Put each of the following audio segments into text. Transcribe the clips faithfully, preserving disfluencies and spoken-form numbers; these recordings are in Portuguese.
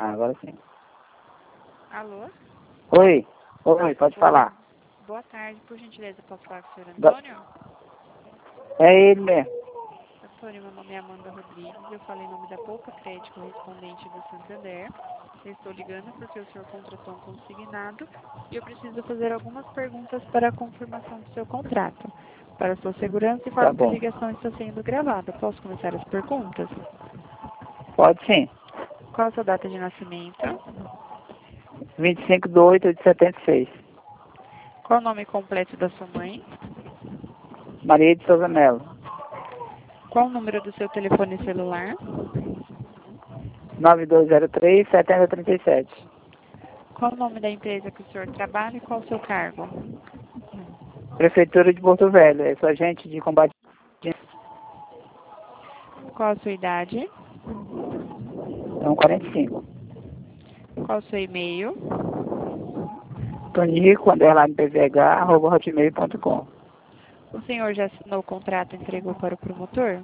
Ah, agora sim. Alô? Oi, oi, pode Oi. falar. Boa tarde, por gentileza, posso falar com o senhor Da- Antônio? É ele mesmo. Antônio, meu nome é Amanda Rodrigues, eu falo em nome da Poupa Crédito, correspondente do Santander. Eu estou ligando porque o senhor contratou um consignado e eu preciso fazer algumas perguntas para a confirmação do seu contrato. Para sua segurança, Tá informo que a bom. ligação está sendo gravada. Posso começar as perguntas? Pode sim. Qual a sua data de nascimento? vinte e cinco de oito de setenta e seis. Qual o nome completo da sua mãe? Maria de Souza Melo. Qual o número do seu telefone celular? nove dois zero três, sete zero três sete. Qual o nome da empresa que o senhor trabalha e qual o seu cargo? Prefeitura de Porto Velho. Eu sou agente de combate. Qual a sua idade? Então, quarenta e cinco. Qual o seu e-mail? Tonico, underline P V H, arroba hotmail ponto com. O senhor já assinou o contrato e entregou para o promotor?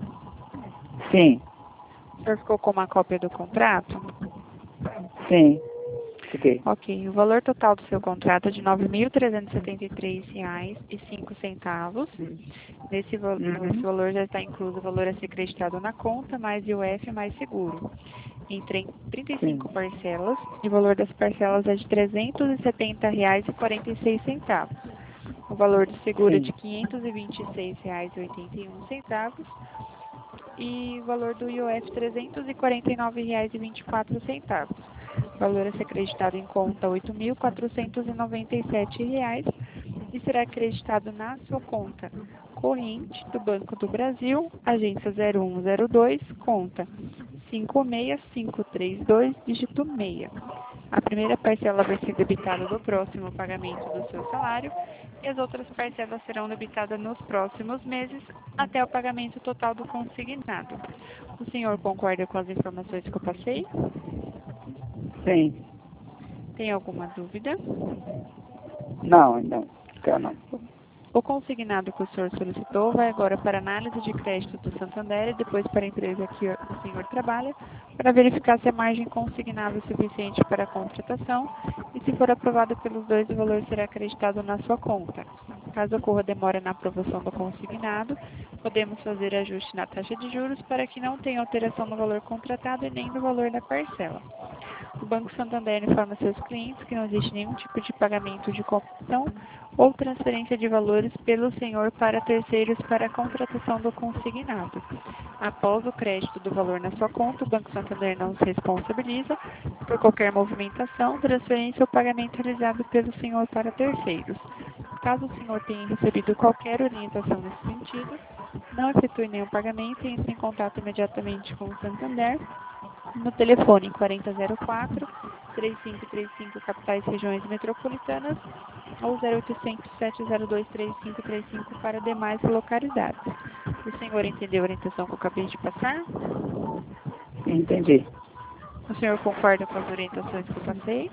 Sim, O senhor ficou com uma cópia do contrato? sim. Fiquei. Ok. O valor total do seu contrato é de nove mil trezentos e setenta e três reais e cinco centavos. Nesse, val nesse Uhum. valor já está incluso o valor a ser creditado na conta, mais I O F mais seguro. Em tre- trinta e Sim, cinco parcelas, e o valor das parcelas é de trezentos e setenta reais e quarenta e seis centavos. O valor do seguro é de sim, quinhentos e vinte e seis reais e oitenta e um centavos e o valor do I O F trezentos e quarenta e nove reais e vinte e quatro centavos. O valor a ser acreditado em conta oito mil quatrocentos e noventa e sete reais e será acreditado na sua conta corrente do Banco do Brasil, agência zero um zero dois, conta cinco seis cinco três dois, dígito seis. A primeira parcela vai ser debitada no próximo pagamento do seu salário e as outras parcelas serão debitadas nos próximos meses até o pagamento total do consignado. O senhor concorda com as informações que eu passei? sim. Tem alguma dúvida? Não, não. Quero não. O consignado que o senhor solicitou vai agora para análise de crédito do Santander e depois para a empresa que o senhor trabalha, para verificar se a margem consignável é suficiente para a contratação e, se for aprovado pelos dois, o valor será acreditado na sua conta. Caso ocorra demora na aprovação do consignado, podemos fazer ajuste na taxa de juros para que não tenha alteração no valor contratado e nem no valor da parcela. O Banco Santander informa seus clientes que não existe nenhum tipo de pagamento de comissão ou transferência de valores pelo senhor para terceiros para a contratação do consignado. Após o crédito do valor na sua conta, o Banco Santander não se responsabiliza por qualquer movimentação, transferência ou pagamento realizado pelo senhor para terceiros. Caso o senhor tenha recebido qualquer orientação nesse sentido, não efetue nenhum pagamento e entre em contato imediatamente com o Santander no telefone quarenta zero quatro, três cinco três cinco, capitais e regiões metropolitanas, ou zero oitocentos, sete zero dois, três cinco três cinco para demais localidades. O senhor entendeu a orientação que eu acabei de passar? Entendi. O senhor concorda com as orientações que eu passei?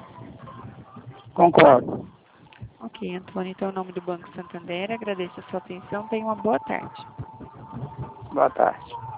Concordo. Ok, Antônio, então, em nome do Banco Santander, agradeço a sua atenção. Tenha uma boa tarde. Boa tarde.